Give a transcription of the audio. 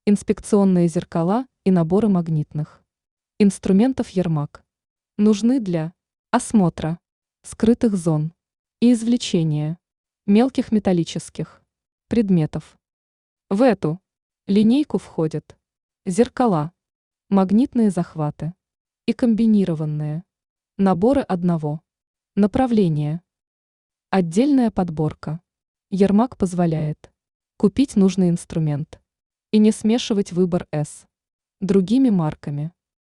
инспекционные зеркала и наборы магнитных инструментов Ермак. Нужны для осмотра скрытых зон и извлечения мелких металлических предметов. В эту линейку входят зеркала, магнитные захваты и комбинированные наборы одного направления. Отдельная подборка. Ермак позволяет купить нужный инструмент и не смешивать выбор с другими марками.